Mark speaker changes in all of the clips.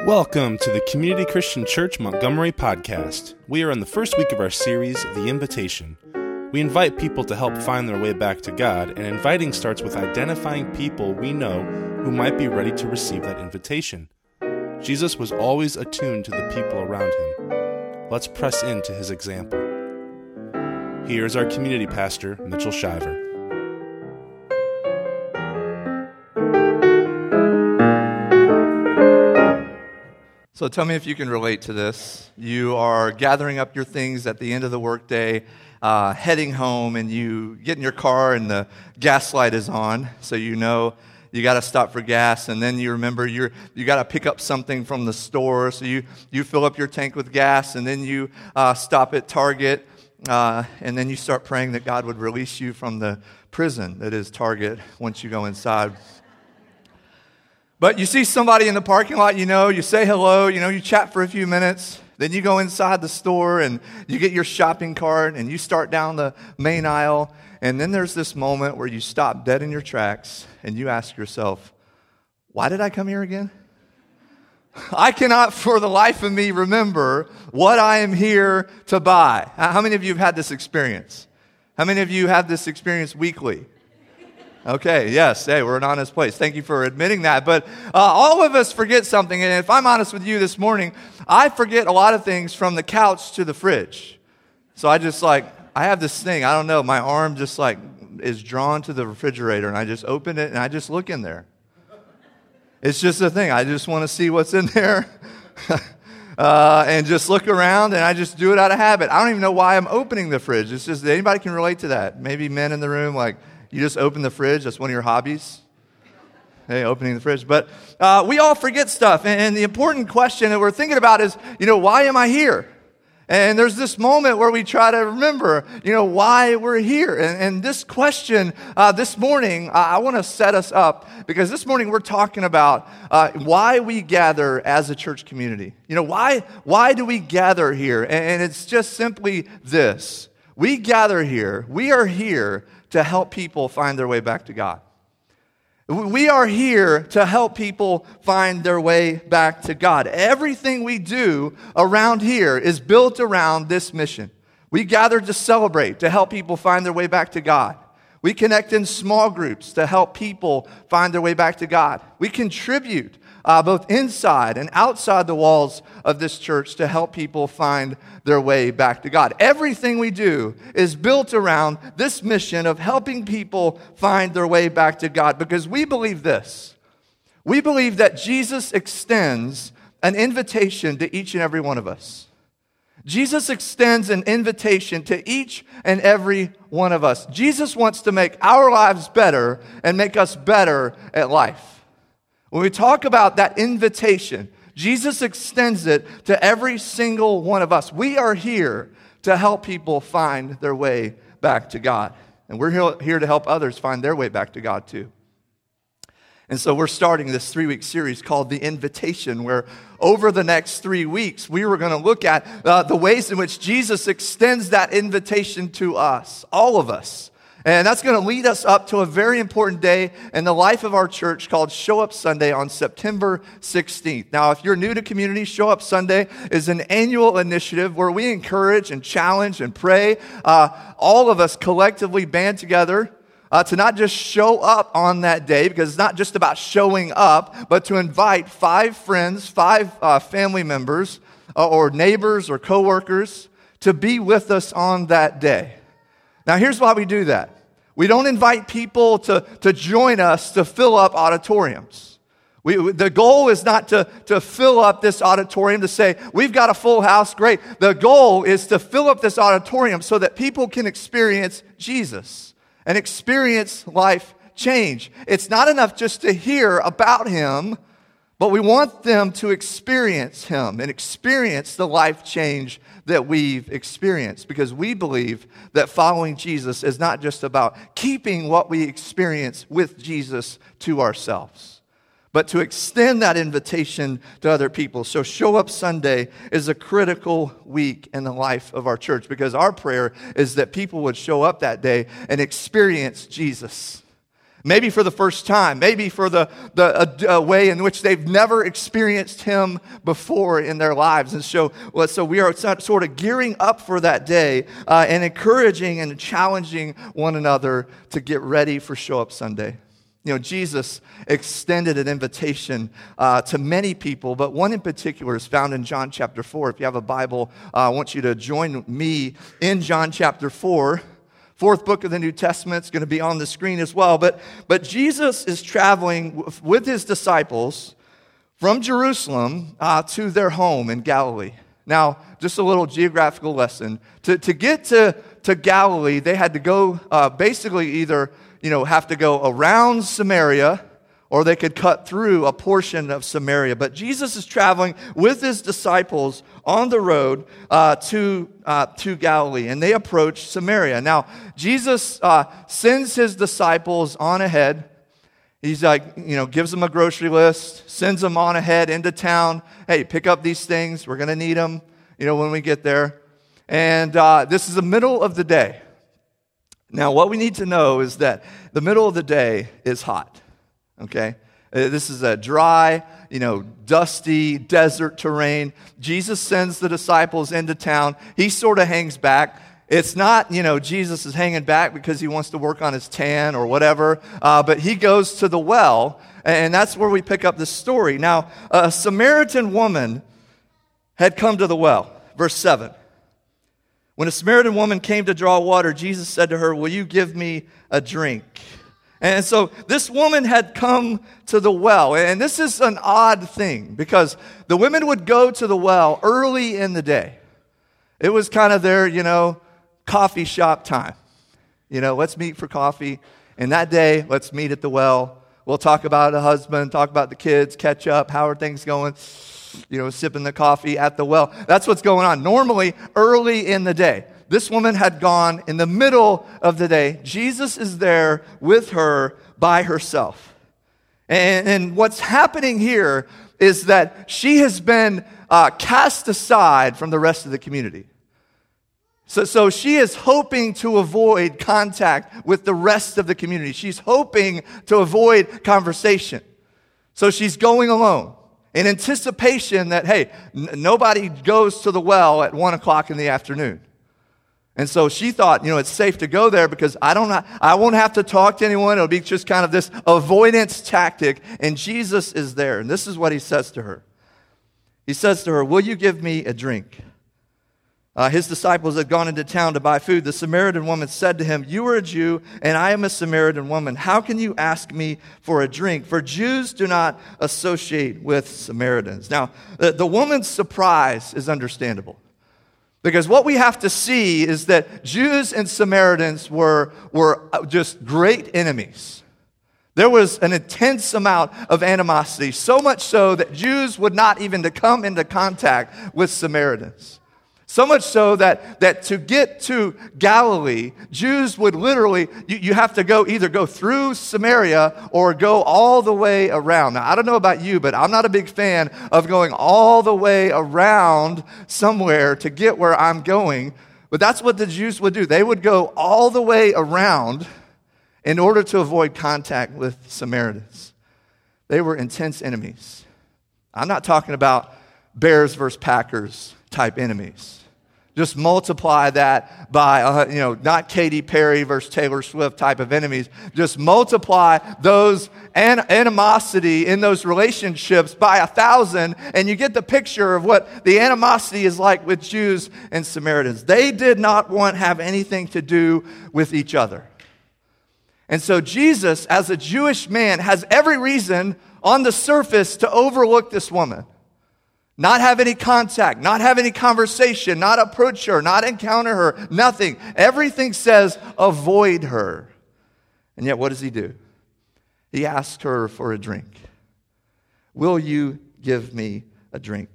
Speaker 1: Welcome to the Community Christian Church Montgomery podcast. We are in the first week of our series, The Invitation. We invite people to help find their way back to God, and inviting starts with identifying people we know who might be ready to receive that invitation. Jesus was always attuned to the people around him. Let's press into his example. Here's our community pastor, Mitchell Shiver.
Speaker 2: So tell me if you can relate to this. You are gathering up your things at the end of the workday, heading home, and you get in your car and the gas light is on, so you know you got to stop for gas, and then you remember you got to pick up something from the store, so you fill up your tank with gas, and then you stop at Target, and then you start praying that God would release you from the prison that is Target once you go inside. But you see somebody in the parking lot, you say hello, you chat for a few minutes. Then you go inside the store and you get your shopping cart and you start down the main aisle. And then there's this moment where you stop dead in your tracks and you ask yourself, why did I come here again? I cannot for the life of me remember what I am here to buy. How many of you have had this experience? How many of you have this experience weekly? Okay, yes, hey, we're an honest place. Thank you for admitting that. But all of us forget something, and if I'm honest with you this morning, I forget a lot of things from the couch to the fridge. So I have this thing, I don't know, my arm just is drawn to the refrigerator, and I just open it, and I just look in there. It's just a thing. I just want to see what's in there, and just look around, and I just do it out of habit. I don't even know why I'm opening the fridge. It's just, anybody can relate to that. Maybe men in the room, you just open the fridge. That's one of your hobbies. Hey, opening the fridge. But we all forget stuff. And the important question that we're thinking about is, why am I here? And there's this moment where we try to remember, why we're here. And this question this morning, I want to set us up because this morning we're talking about why we gather as a church community. Why do we gather here? And it's just simply this. We gather here. We are here to help people find their way back to God. We are here to help people find their way back to God. Everything we do around here is built around this mission. We gather to celebrate, to help people find their way back to God. We connect in small groups to help people find their way back to God. We contribute both inside and outside the walls of this church to help people find their way back to God. Everything we do is built around this mission of helping people find their way back to God because we believe this. We believe that Jesus extends an invitation to each and every one of us. Jesus extends an invitation to each and every one of us. Jesus wants to make our lives better and make us better at life. When we talk about that invitation, Jesus extends it to every single one of us. We are here to help people find their way back to God. And we're here to help others find their way back to God too. And so we're starting this 3-week series called The Invitation, where over the next 3 weeks, we were going to look at the ways in which Jesus extends that invitation to us, all of us. And that's going to lead us up to a very important day in the life of our church called Show Up Sunday on September 16th. Now, if you're new to community, Show Up Sunday is an annual initiative where we encourage and challenge and pray. All of us collectively band together to not just show up on that day, because it's not just about showing up, but to invite 5 friends, 5 family members, or neighbors or coworkers to be with us on that day. Now, here's why we do that. We don't invite people to join us to fill up auditoriums. The goal is not to fill up this auditorium to say, we've got a full house, great. The goal is to fill up this auditorium so that people can experience Jesus and experience life change. It's not enough just to hear about him, but we want them to experience him and experience the life change that we've experienced, because we believe that following Jesus is not just about keeping what we experience with Jesus to ourselves, but to extend that invitation to other people. So Show Up Sunday is a critical week in the life of our church, because our prayer is that people would show up that day and experience Jesus. Maybe for the first time, maybe for the way in which they've never experienced him before in their lives. And so we are sort of gearing up for that day and encouraging and challenging one another to get ready for Show Up Sunday. Jesus extended an invitation to many people, but one in particular is found in John chapter 4. If you have a Bible, I want you to join me in John chapter 4. Fourth book of the New Testament is going to be on the screen as well. But Jesus is traveling with his disciples from Jerusalem to their home in Galilee. Now, just a little geographical lesson. To get to Galilee, they had to go basically either have to go around Samaria, or they could cut through a portion of Samaria. But Jesus is traveling with his disciples on the road to Galilee, and they approach Samaria. Now, Jesus sends his disciples on ahead. He's gives them a grocery list, sends them on ahead into town. Hey, pick up these things. We're going to need them, when we get there. And this is the middle of the day. Now, what we need to know is that the middle of the day is hot. Okay? This is a dry, dusty desert terrain. Jesus sends the disciples into town. He sort of hangs back. It's not, Jesus is hanging back because he wants to work on his tan or whatever, but he goes to the well, and that's where we pick up the story. Now, a Samaritan woman had come to the well. Verse 7. When a Samaritan woman came to draw water, Jesus said to her, "Will you give me a drink?" And so this woman had come to the well. And this is an odd thing because the women would go to the well early in the day. It was kind of their, coffee shop time. Let's meet for coffee. And that day, let's meet at the well. We'll talk about the husband, talk about the kids, catch up. How are things going? Sipping the coffee at the well. That's what's going on. Normally, early in the day. This woman had gone in the middle of the day. Jesus is there with her by herself. And what's happening here is that she has been cast aside from the rest of the community. So she is hoping to avoid contact with the rest of the community. She's hoping to avoid conversation. So she's going alone in anticipation that, hey, nobody goes to the well at 1 o'clock in the afternoon. And so she thought, it's safe to go there because I won't have to talk to anyone. It'll be just kind of this avoidance tactic. And Jesus is there. And this is what he says to her. He says to her, "Will you give me a drink?" His disciples had gone into town to buy food. The Samaritan woman said to him, "You are a Jew, and I am a Samaritan woman. How can you ask me for a drink? For Jews do not associate with Samaritans." Now, the woman's surprise is understandable. Because what we have to see is that Jews and Samaritans were just great enemies. There was an intense amount of animosity, so much so that Jews would not even come into contact with Samaritans. So much so that to get to Galilee, Jews would literally, you have to either go through Samaria or go all the way around. Now, I don't know about you, but I'm not a big fan of going all the way around somewhere to get where I'm going. But that's what the Jews would do. They would go all the way around in order to avoid contact with Samaritans. They were intense enemies. I'm not talking about Bears versus Packers type enemies. Just multiply that by, not Katy Perry versus Taylor Swift type of enemies. Just multiply those animosity in those relationships by 1,000, and you get the picture of what the animosity is like with Jews and Samaritans. They did not want to have anything to do with each other. And so Jesus, as a Jewish man, has every reason on the surface to overlook this woman. Not have any contact, not have any conversation, not approach her, not encounter her, nothing. Everything says avoid her. And yet what does he do? He asks her for a drink. "Will you give me a drink?"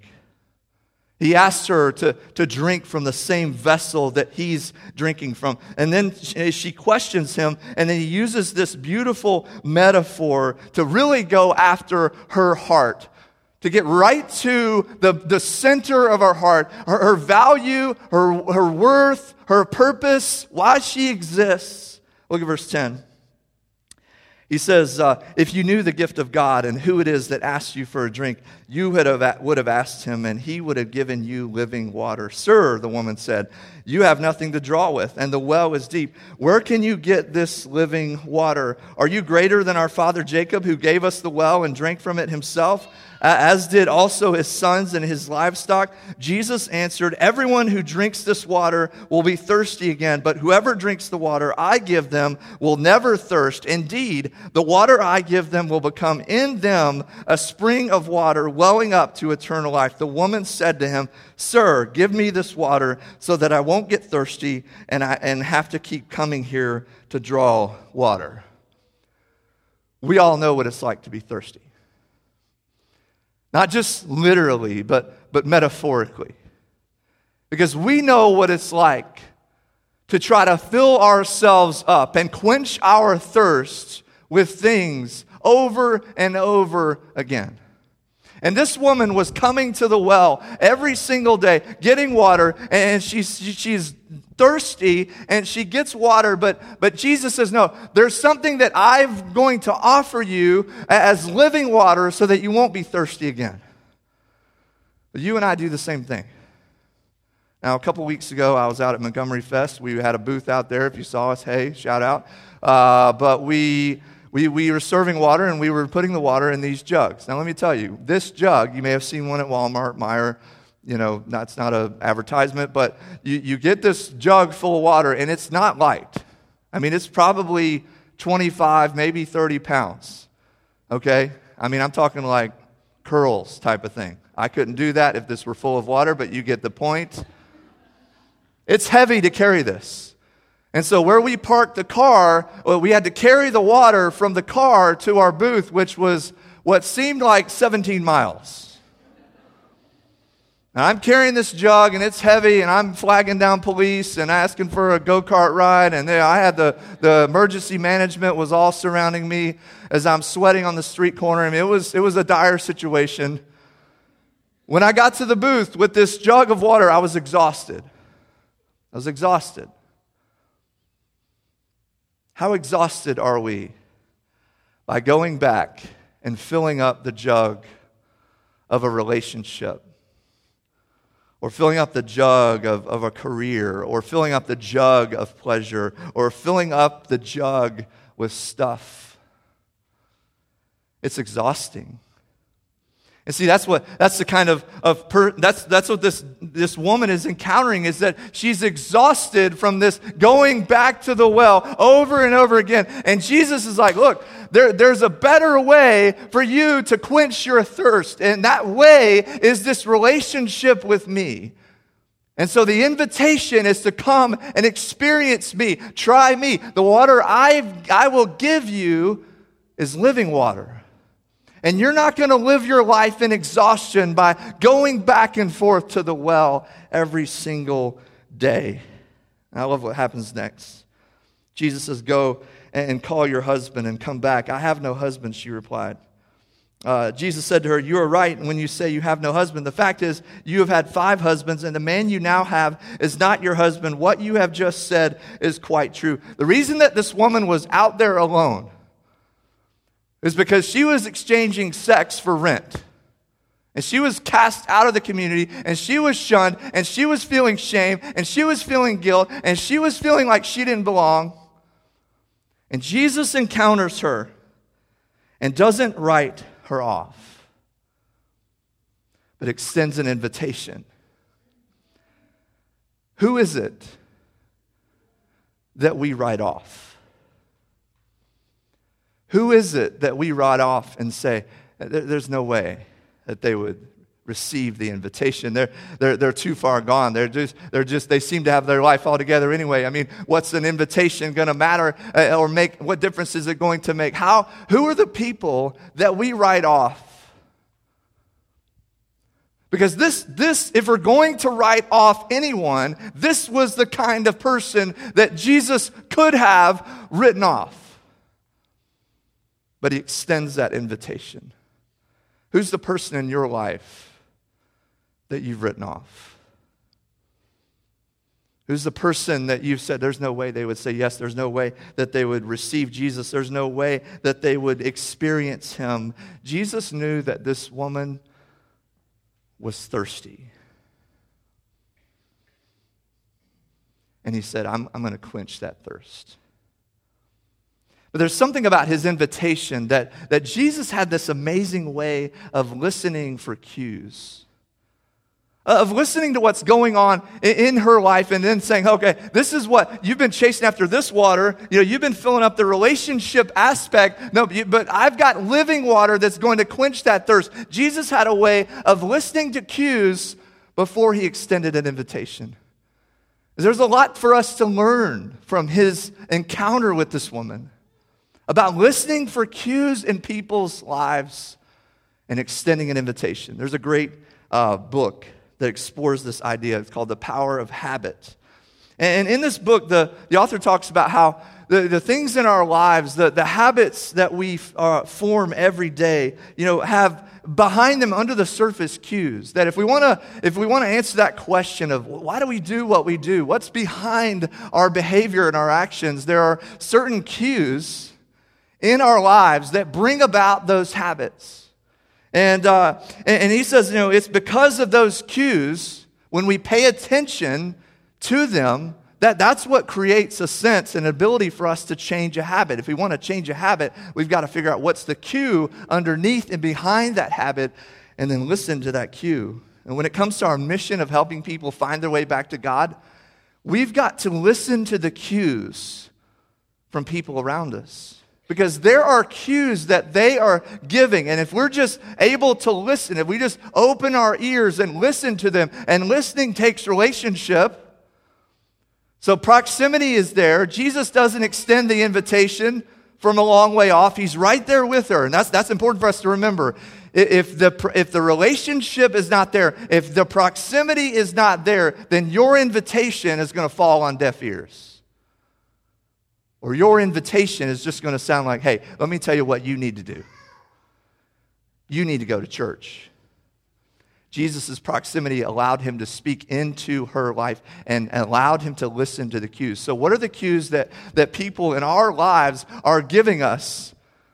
Speaker 2: He asks her to drink from the same vessel that he's drinking from. And then she questions him, and then he uses this beautiful metaphor to really go after her heart. To get right to the center of our heart, her value, her worth, her purpose, why she exists. Look at verse 10. He says, if you knew the gift of God and who it is that asks you for a drink, you would have asked him, and he would have given you living water. Sir, the woman said, you have nothing to draw with, and the well is deep. Where can you get this living water? Are you greater than our father Jacob, who gave us the well and drank from it himself, as did also his sons and his livestock? Jesus answered, everyone who drinks this water will be thirsty again, but whoever drinks the water I give them will never thirst. Indeed, the water I give them will become in them a spring of water welling up to eternal life. The woman said to him, Sir, give me this water so that I won't get thirsty and have to keep coming here to draw water. We all know what it's like to be thirsty. Not just literally, but metaphorically. Because we know what it's like to try to fill ourselves up and quench our thirst with things over and over again. And this woman was coming to the well every single day, getting water, and she's thirsty, and she gets water, but Jesus says, no, there's something that I'm going to offer you as living water so that you won't be thirsty again. But you and I do the same thing. Now, a couple weeks ago, I was out at Montgomery Fest. We had a booth out there. If you saw us, hey, shout out. But we were serving water, and we were putting the water in these jugs. Now, let me tell you, this jug, you may have seen one at Walmart, Meijer. You know, that's not an advertisement, but you get this jug full of water, and it's not light. I mean, it's probably 25, maybe 30 pounds, okay? I mean, I'm talking like curls type of thing. I couldn't do that if this were full of water, but you get the point. It's heavy to carry this. And so where we parked the car, we had to carry the water from the car to our booth, which was what seemed like 17 miles. And I'm carrying this jug, and it's heavy, and I'm flagging down police and asking for a go-kart ride. And I had the emergency management was all surrounding me as I'm sweating on the street corner. I mean, it was a dire situation. When I got to the booth with this jug of water, I was exhausted. How exhausted are we by going back and filling up the jug of a relationship? Or filling up the jug of a career, or filling up the jug of pleasure, or filling up the jug with stuff. It's exhausting. And see, that's what this woman is encountering, is that she's exhausted from this going back to the well over and over again. And Jesus is like, look, there's a better way for you to quench your thirst. And that way is this relationship with me. And so the invitation is to come and experience me. Try me. The water I will give you is living water. And you're not going to live your life in exhaustion by going back and forth to the well every single day. And I love what happens next. Jesus says, go and call your husband and come back. I have no husband, she replied. Jesus said to her, you are right when you say you have no husband. The fact is, you have had 5 husbands, and the man you now have is not your husband. What you have just said is quite true. The reason that this woman was out there alone is because she was exchanging sex for rent. And she was cast out of the community, and she was shunned, and she was feeling shame, and she was feeling guilt, and she was feeling like she didn't belong. And Jesus encounters her and doesn't write her off, but extends an invitation. Who is it that we write off? Who is it that we write off and say, there's no way that they would receive the invitation? They're too far gone. They seem to have their life all together anyway. I mean, what's an invitation going to matter or make? What difference is it going to make? Who are the people that we write off? Because this, if we're going to write off anyone, this was the kind of person that Jesus could have written off. But he extends that invitation. Who's the person in your life that you've written off? Who's the person that you've said there's no way they would say yes, there's no way that they would receive Jesus, there's no way that they would experience him? Jesus knew that this woman was thirsty. And he said, I'm going to quench that thirst. But there's something about his invitation that Jesus had this amazing way of listening for cues, of listening to what's going on in her life and then saying, okay, this is what, you've been chasing after this water, you've been filling up the relationship aspect, but I've got living water that's going to quench that thirst. Jesus had a way of listening to cues before he extended an invitation. There's a lot for us to learn from his encounter with this woman about listening for cues in people's lives and extending an invitation. There's a great book that explores this idea. It's called The Power of Habit. And in this book, the author talks about how the things in our lives, the habits that we form every day, have behind them under the surface cues. That if we want to answer that question of why do we do what we do, what's behind our behavior and our actions, there are certain cues in our lives that bring about those habits. And he says, it's because of those cues, when we pay attention to them, that's what creates a sense and ability for us to change a habit. If we want to change a habit, we've got to figure out what's the cue underneath and behind that habit, and then listen to that cue. And when it comes to our mission of helping people find their way back to God, we've got to listen to the cues from people around us. Because there are cues that they are giving. And if we're just able to listen, if we just open our ears and listen to them, and listening takes relationship. So proximity is there. Jesus doesn't extend the invitation from a long way off. He's right there with her. And that's important for us to remember. If the relationship is not there, if the proximity is not there, then your invitation is going to fall on deaf ears. Or your invitation is just going to sound like, hey, let me tell you what you need to do. You need to go to church. Jesus' proximity allowed him to speak into her life and allowed him to listen to the cues. So what are the cues that people in our lives are giving us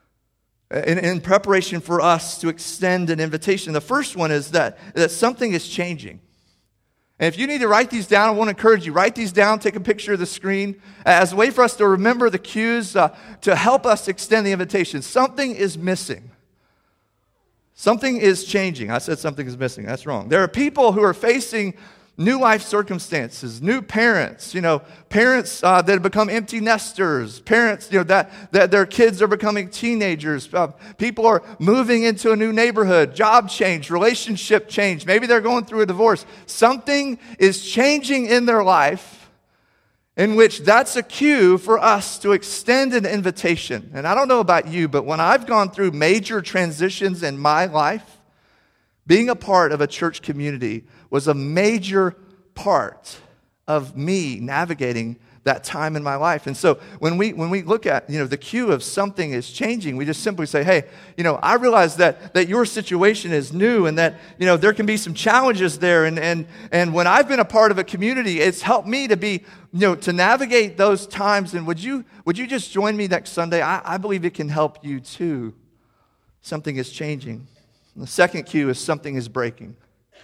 Speaker 2: in preparation for us to extend an invitation? The first one is that something is changing. And if you need to write these down, I want to encourage you, write these down, take a picture of the screen as a way for us to remember the cues to help us extend the invitation. Something is missing. Something is changing. I said something is missing. That's wrong. There are people who are facing new life circumstances, new parents, parents that have become empty nesters, parents, that their kids are becoming teenagers, people are moving into a new neighborhood, job change, relationship change, maybe they're going through a divorce. Something is changing in their life in which that's a cue for us to extend an invitation. And I don't know about you, but when I've gone through major transitions in my life, being a part of a church community was a major part of me navigating that time in my life. And so when we look at the cue of something is changing, we just simply say, hey, I realize that your situation is new and that there can be some challenges there. And when I've been a part of a community, it's helped me to be to navigate those times. And would you just join me next Sunday? I believe it can help you too. Something is changing. And the second cue is something is breaking.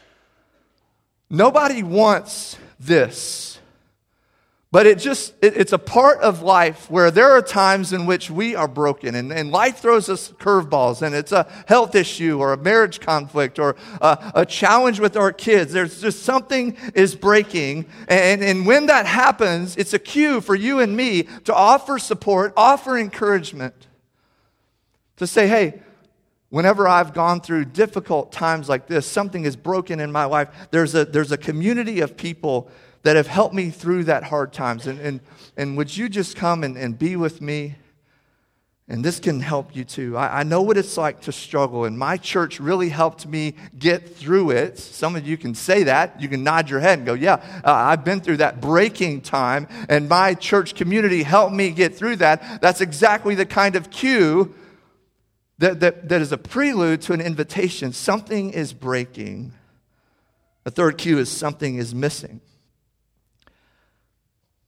Speaker 2: Nobody wants this, but it's a part of life where there are times in which we are broken and life throws us curveballs, and it's a health issue or a marriage conflict or a challenge with our kids. There's just something is breaking, and when that happens, it's a cue for you and me to offer support, offer encouragement, to say, hey, whenever I've gone through difficult times like this, something is broken in my life. There's a community of people that have helped me through that hard times. And would you just come and be with me? And this can help you too. I know what it's like to struggle, and my church really helped me get through it. Some of you can say that. You can nod your head and go, yeah, I've been through that breaking time, and my church community helped me get through that. That's exactly the kind of cue that is a prelude to an invitation. Something is breaking. The third cue is something is missing.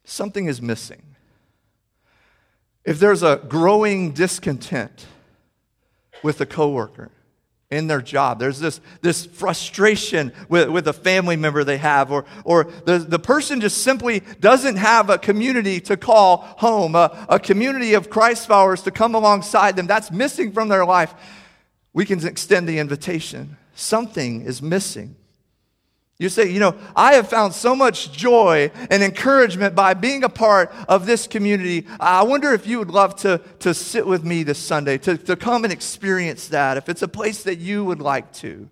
Speaker 2: something is missing. If there's a growing discontent with a coworker in their job, there's this frustration with a family member they have, or the person just simply doesn't have a community to call home, a community of Christ followers to come alongside them, that's missing from their life, we can extend the invitation. Something is missing. You say, I have found so much joy and encouragement by being a part of this community. I wonder if you would love to sit with me this Sunday, to come and experience that, if it's a place that you would like to.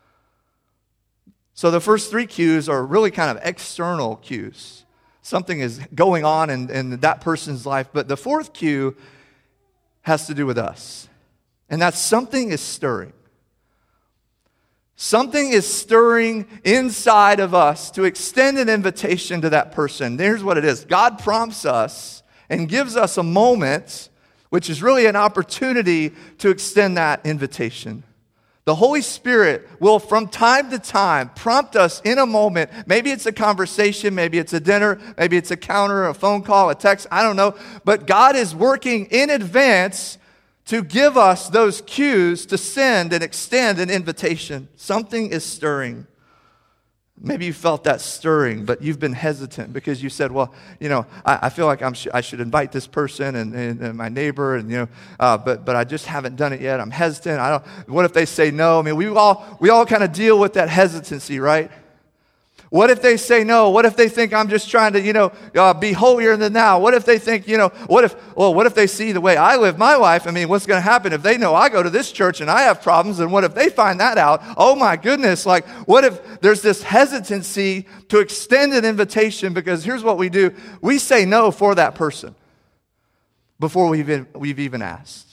Speaker 2: So the first three cues are really kind of external cues. Something is going on in that person's life. But the fourth cue has to do with us. And that's something is stirring. Something is stirring inside of us to extend an invitation to that person. Here's what it is. God prompts us and gives us a moment, which is really an opportunity to extend that invitation. The Holy Spirit will, from time to time, prompt us in a moment. Maybe it's a conversation, maybe it's a dinner, maybe it's a counter, a phone call, a text, I don't know. But God is working in advance to give us those cues to send and extend an invitation. Something is stirring. Maybe you felt that stirring, but you've been hesitant because you said, well, I feel like I should invite this person and my neighbor, but I just haven't done it yet. I'm hesitant. What if they say no? I mean, we all kind of deal with that hesitancy, right? What if they say no? What if they think I'm just trying to, be holier than thou? What if they think, what if they see the way I live my life? I mean, what's going to happen if they know I go to this church and I have problems? And what if they find that out? Oh my goodness, what if there's this hesitancy to extend an invitation? Because here's what we do. We say no for that person before we've even asked.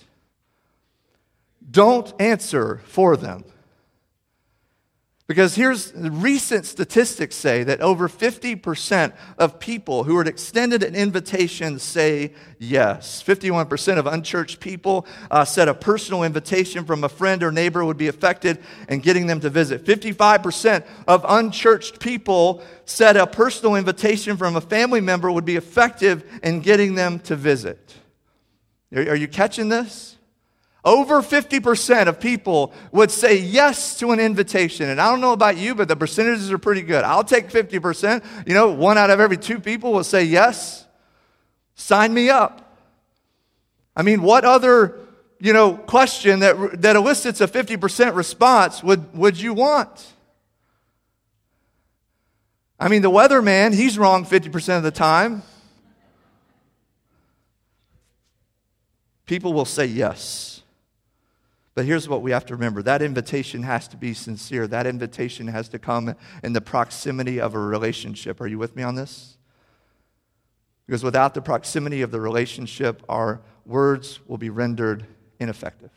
Speaker 2: Don't answer for them. Because here's recent statistics say that over 50% of people who are extended an invitation say yes. 51% of unchurched people said a personal invitation from a friend or neighbor would be effective in getting them to visit. 55% of unchurched people said a personal invitation from a family member would be effective in getting them to visit. Are you catching this? Over 50% of people would say yes to an invitation. And I don't know about you, but the percentages are pretty good. I'll take 50%. One out of every two people will say yes. Sign me up. I mean, what other, question that elicits a 50% response would you want? I mean, the weatherman, he's wrong 50% of the time. People will say yes. But here's what we have to remember. That invitation has to be sincere. That invitation has to come in the proximity of a relationship. Are you with me on this? Because without the proximity of the relationship, our words will be rendered ineffective.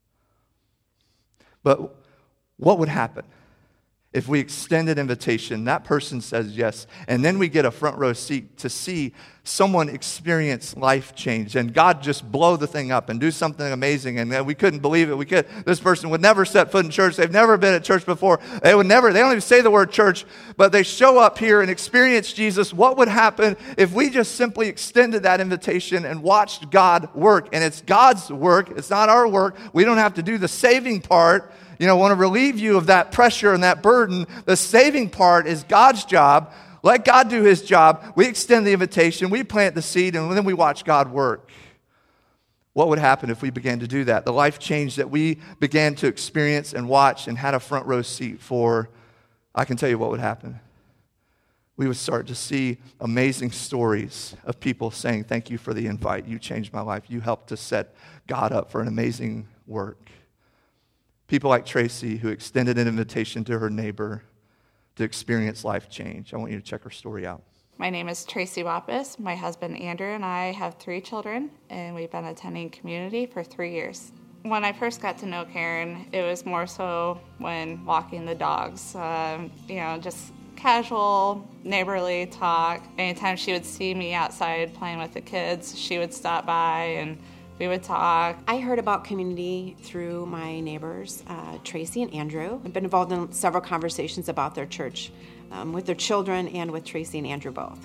Speaker 2: But what would happen if we extend an invitation, that person says yes, and then we get a front row seat to see someone experience life change, and God just blow the thing up and do something amazing, and we couldn't believe it. This person would never set foot in church. They've never been at church before. They don't even say the word church, but they show up here and experience Jesus. What would happen if we just simply extended that invitation and watched God work? And it's God's work. It's not our work. We don't have to do the saving part. I want to relieve you of that pressure and that burden. The saving part is God's job. Let God do his job. We extend the invitation. We plant the seed, and then we watch God work. What would happen if we began to do that? The life change that we began to experience and watch and had a front row seat for, I can tell you what would happen. We would start to see amazing stories of people saying, thank you for the invite. You changed my life. You helped to set God up for an amazing work. People like Tracy, who extended an invitation to her neighbor to experience life change. I want you to check her story out.
Speaker 3: My name is Tracy Wappis. My husband Andrew and I have 3 children, and we've been attending community for 3 years. When I first got to know Karen, it was more so when walking the dogs, just casual, neighborly talk. Anytime she would see me outside playing with the kids, she would stop by and we would talk.
Speaker 4: I heard about community through my neighbors, Tracy and Andrew. I've been involved in several conversations about their church with their children and with Tracy and Andrew both.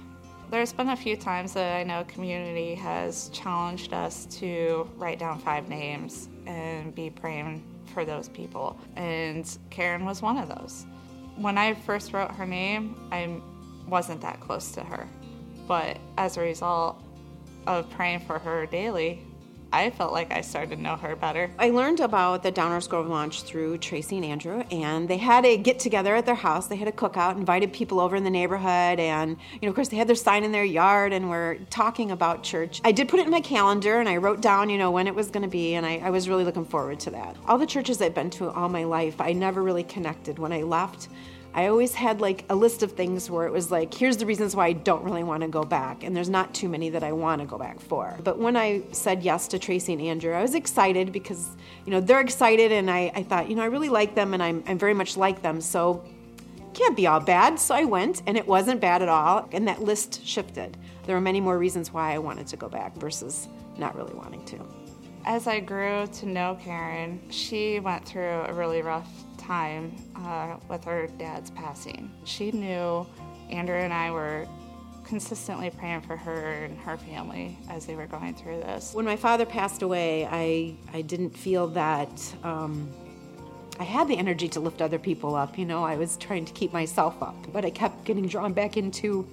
Speaker 3: There's been a few times that I know community has challenged us to write down 5 names and be praying for those people. And Karen was one of those. When I first wrote her name, I wasn't that close to her. But as a result of praying for her daily, I felt like I started to know her better.
Speaker 4: I learned about the Downers Grove launch through Tracy and Andrew, and they had a get-together at their house. They had a cookout, invited people over in the neighborhood, and, of course, they had their sign in their yard, and were talking about church. I did put it in my calendar, and I wrote down, when it was going to be, and I was really looking forward to that. All the churches I've been to all my life, I never really connected. When I left, I always had a list of things where it was here's the reasons why I don't really want to go back. And there's not too many that I want to go back for. But when I said yes to Tracy and Andrew, I was excited because, they're excited. And I thought, I really like them and I'm very much like them. So it can't be all bad. So I went and it wasn't bad at all. And that list shifted. There were many more reasons why I wanted to go back versus not really wanting to.
Speaker 3: As I grew to know Karen, she went through a really rough time with her dad's passing. She knew Andrew and I were consistently praying for her and her family as they were going through this.
Speaker 4: When my father passed away, I didn't feel that I had the energy to lift other people up. I was trying to keep myself up, but I kept getting drawn back into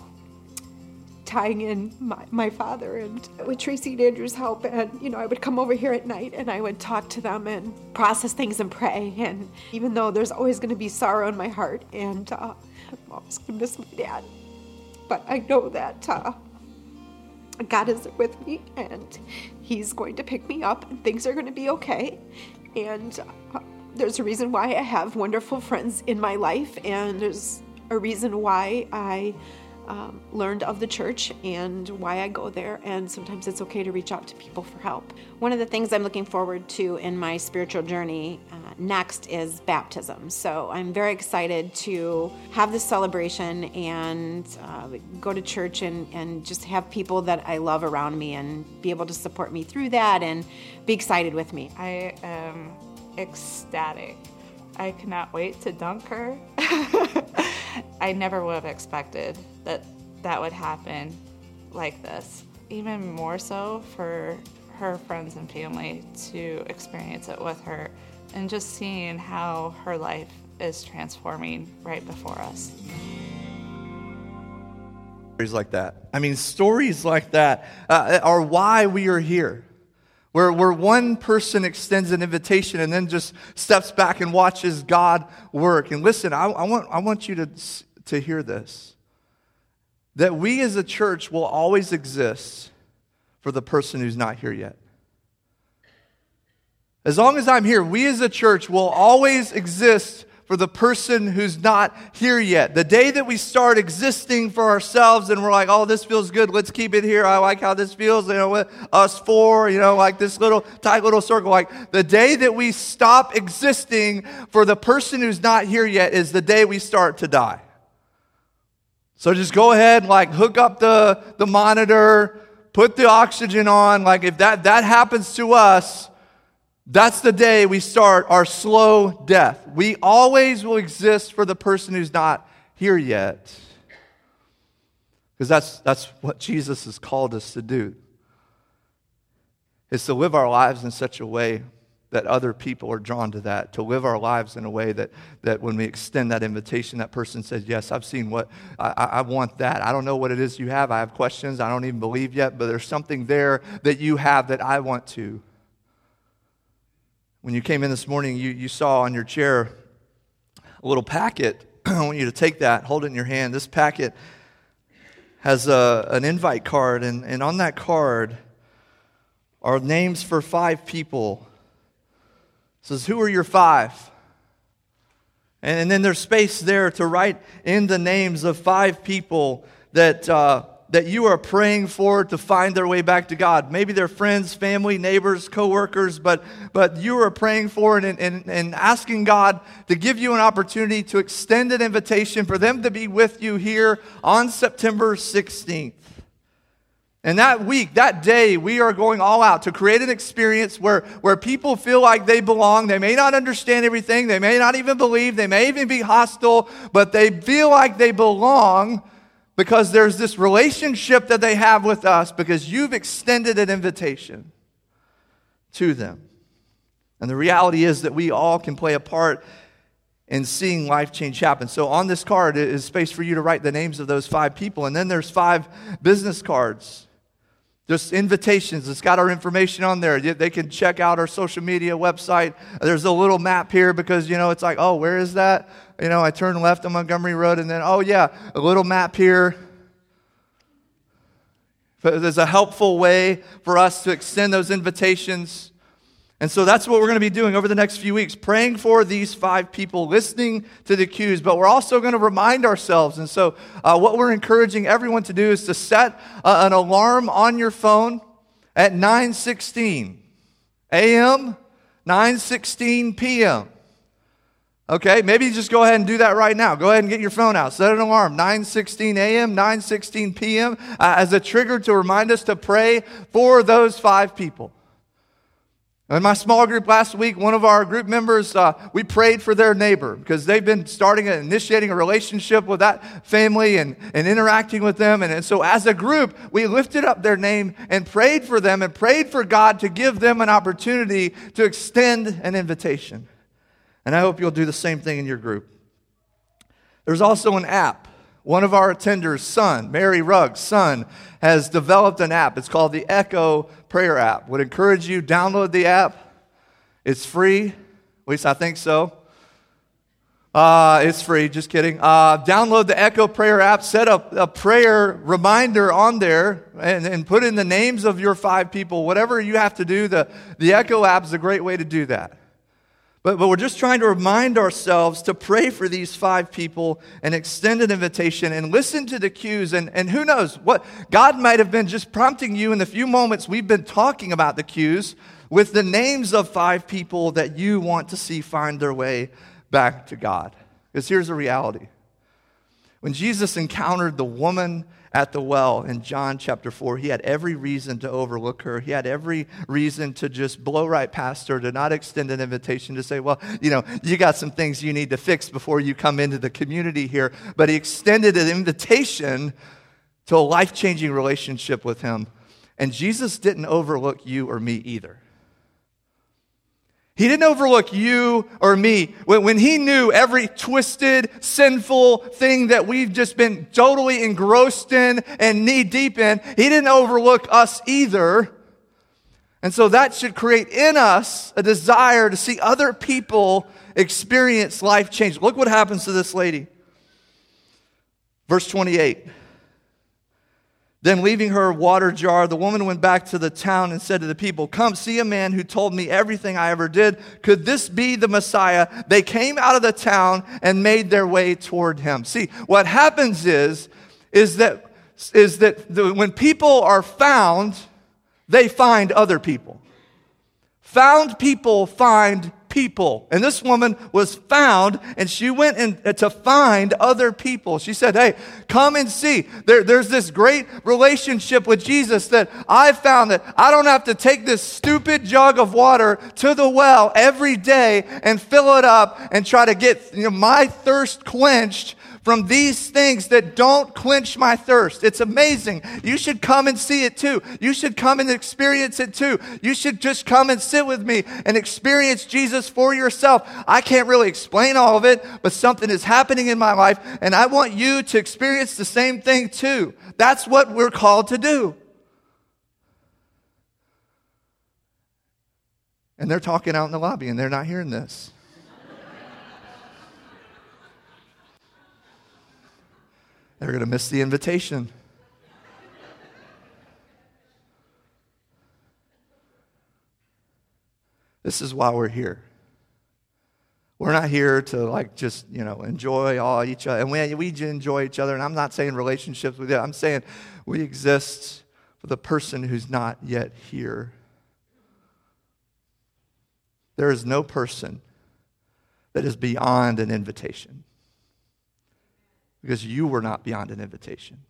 Speaker 4: tying in my father, and with Tracy and Andrew's help, and I would come over here at night and I would talk to them and process things and pray. And even though there's always going to be sorrow in my heart, and I'm always going to miss my dad, but I know that God is with me and He's going to pick me up and things are going to be okay. And there's a reason why I have wonderful friends in my life, and there's a reason why I learned of the church and why I go there, and sometimes it's okay to reach out to people for help. One of the things I'm looking forward to in my spiritual journey next is baptism. So I'm very excited to have this celebration and go to church and just have people that I love around me and be able to support me through that and be excited with me.
Speaker 3: I am ecstatic. I cannot wait to dunk her. I never would have expected that would happen like this. Even more so for her friends and family to experience it with her and just seeing how her life is transforming right before us.
Speaker 2: Stories like that. Stories like that are why we are here. Where one person extends an invitation and then just steps back and watches God work. And listen, I want you to hear this. That we as a church will always exist for the person who's not here yet. As long as I'm here, we as a church will always exist for the person who's not here yet. The day that we start existing for ourselves and we're like, oh, this feels good, let's keep it here. I like how this feels, us four, like this tight little circle. Like the day that we stop existing for the person who's not here yet is the day we start to die. So just go ahead and hook up the monitor, put the oxygen on. If that happens to us, that's the day we start our slow death. We always will exist for the person who's not here yet. Because that's what Jesus has called us to do. Is to live our lives in such a way that other people are drawn to that. To live our lives in a way that when we extend that invitation, that person says, yes, I've seen what, I want that. I don't know what it is you have. I have questions. I don't even believe yet. But there's something there that you have that I want to. When you came in this morning, you saw on your chair a little packet. I want you to take that, hold it in your hand. This packet has an invite card, and on that card are names for 5 people. It says, who are your 5? And then there's space there to write in the names of 5 people that you are praying for to find their way back to God. Maybe they're friends, family, neighbors, co-workers, but you are praying for and asking God to give you an opportunity to extend an invitation for them to be with you here on September 16th. And that week, that day, we are going all out to create an experience where people feel like they belong. They may not understand everything. They may not even believe. They may even be hostile, but they feel like they belong because there's this relationship that they have with us because you've extended an invitation to them. And the reality is that we all can play a part in seeing life change happen. So on this card is space for you to write the names of those 5 people. And then there's 5 business cards, just invitations. It's got our information on there. They can check out our social media website. There's a little map here because, it's like, oh, where is that? I turn left on Montgomery Road and then, oh yeah, a little map here. There's a helpful way for us to extend those invitations. And so that's what we're going to be doing over the next few weeks, praying for these 5 people, listening to the cues, but we're also going to remind ourselves. And so what we're encouraging everyone to do is to set an alarm on your phone at 9:16 a.m., 9:16 p.m. Okay, maybe just go ahead and do that right now. Go ahead and get your phone out. Set an alarm, 9:16 a.m., 9:16 p.m., as a trigger to remind us to pray for those 5 people. In my small group last week, one of our group members, we prayed for their neighbor because they've been initiating a relationship with that family and interacting with them. And so as a group, we lifted up their name and prayed for them and prayed for God to give them an opportunity to extend an invitation. And I hope you'll do the same thing in your group. There's also an app. One of our attenders' son, Mary Rugg's son, has developed an app. It's called the Echo Prayer app. Would encourage you, download the app. It's free. At least I think so. It's free, just kidding. Download the Echo Prayer app. Set up a prayer reminder on there and put in the names of your 5 people. Whatever you have to do, the Echo app is a great way to do that. But we're just trying to remind ourselves to pray for these 5 people and extend an invitation and listen to the cues. And who knows, what God might have been just prompting you in the few moments we've been talking about the cues with the names of 5 people that you want to see find their way back to God. Because here's the reality. When Jesus encountered the woman at the well in John chapter 4, he had every reason to overlook her. He had every reason to just blow right past her, to not extend an invitation, to say, well, you got some things you need to fix before you come into the community here. But he extended an invitation to a life-changing relationship with him. And Jesus didn't overlook you or me either. He didn't overlook you or me. When he knew every twisted, sinful thing that we've just been totally engrossed in and knee-deep in, he didn't overlook us either. And so that should create in us a desire to see other people experience life change. Look what happens to this lady. Verse 28. Then leaving her water jar, the woman went back to the town and said to the people, "Come, see a man who told me everything I ever did. Could this be the Messiah?" They came out of the town and made their way toward him. See, what happens is that when people are found, they find other people. Found people find people. And this woman was found, and she went in to find other people. She said, hey, come and see. There's this great relationship with Jesus that I found, that I don't have to take this stupid jug of water to the well every day and fill it up and try to get my thirst quenched from these things that don't quench my thirst. It's amazing. You should come and see it too. You should come and experience it too. You should just come and sit with me and experience Jesus for yourself. I can't really explain all of it, but something is happening in my life, and I want you to experience the same thing too. That's what we're called to do. And they're talking out in the lobby, and they're not hearing this. They're going to miss the invitation. This is why we're here. We're not here to just enjoy all each other. And we enjoy each other. And I'm not saying relationships with you. I'm saying we exist for the person who's not yet here. There is no person that is beyond an invitation. Because you were not beyond an invitation.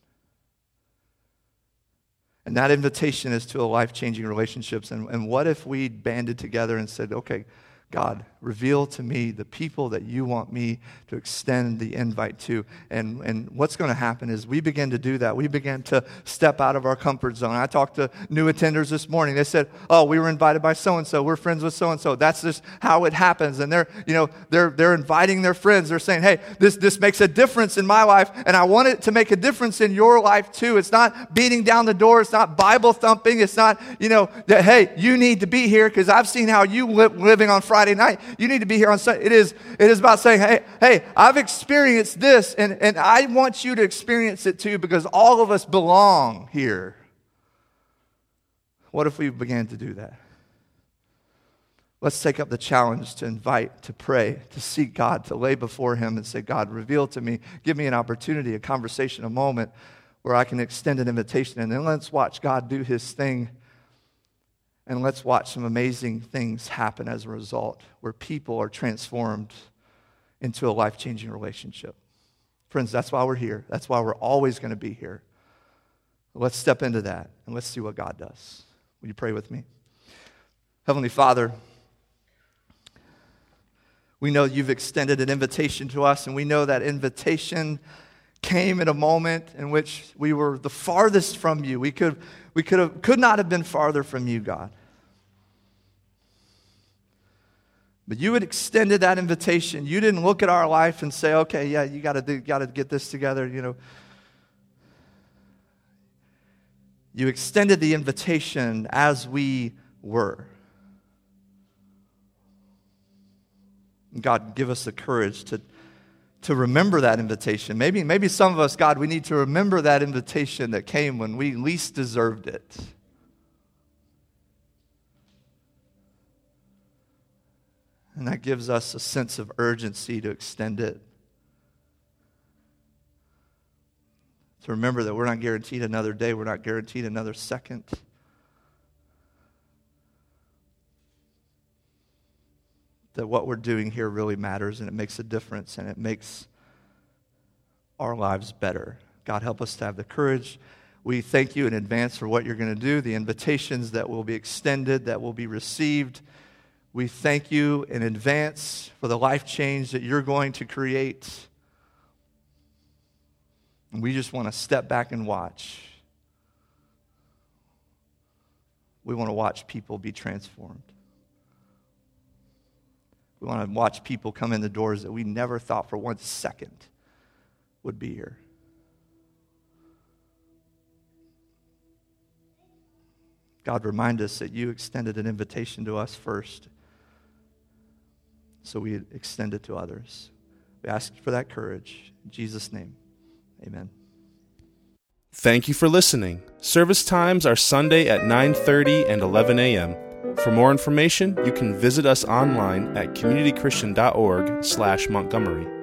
Speaker 2: And that invitation is to a life-changing relationships. And what if we banded together and said, okay, God, reveal to me the people that you want me to extend the invite to. And what's going to happen is we begin to do that. We begin to step out of our comfort zone. I talked to new attenders this morning. They said, oh, we were invited by so-and-so. We're friends with so-and-so. That's just how it happens. And they're inviting their friends. They're saying, hey, this makes a difference in my life, and I want it to make a difference in your life too. It's not beating down the door. It's not Bible thumping. It's not, that, hey, you need to be here because I've seen how you living on Friday night. You need to be here on Sunday. It is about saying, hey, I've experienced this, and I want you to experience it too, because all of us belong here. What if we began to do that? Let's take up the challenge to invite, to pray, to seek God, to lay before Him and say, God, reveal to me, give me an opportunity, a conversation, a moment where I can extend an invitation, and then let's watch God do His thing. And let's watch some amazing things happen as a result, where people are transformed into a life-changing relationship. Friends, that's why we're here. That's why we're always going to be here. Let's step into that, and let's see what God does. Will you pray with me? Heavenly Father, we know you've extended an invitation to us, and we know that invitation came at a moment in which we were the farthest from you. We could not have been farther from you, God. But you had extended that invitation. You didn't look at our life and say, okay, yeah, you got to get this together, You extended the invitation as we were. God, give us the courage to remember that invitation. Maybe some of us, God, we need to remember that invitation that came when we least deserved it. And that gives us a sense of urgency to extend it. To remember that we're not guaranteed another day, we're not guaranteed another second. That what we're doing here really matters, and it makes a difference, and it makes our lives better. God, help us to have the courage. We thank you in advance for what you're going to do, the invitations that will be extended, that will be received. We thank you in advance for the life change that you're going to create. And we just want to step back and watch. We want to watch people be transformed. We want to watch people come in the doors that we never thought for 1 second would be here. God, remind us that you extended an invitation to us first, so we extend it to others. We ask for that courage. In Jesus' name, amen.
Speaker 1: Thank you for listening. Service times are Sunday at 9:30 and 11 a.m. For more information, you can visit us online at communitychristian.org/Montgomery.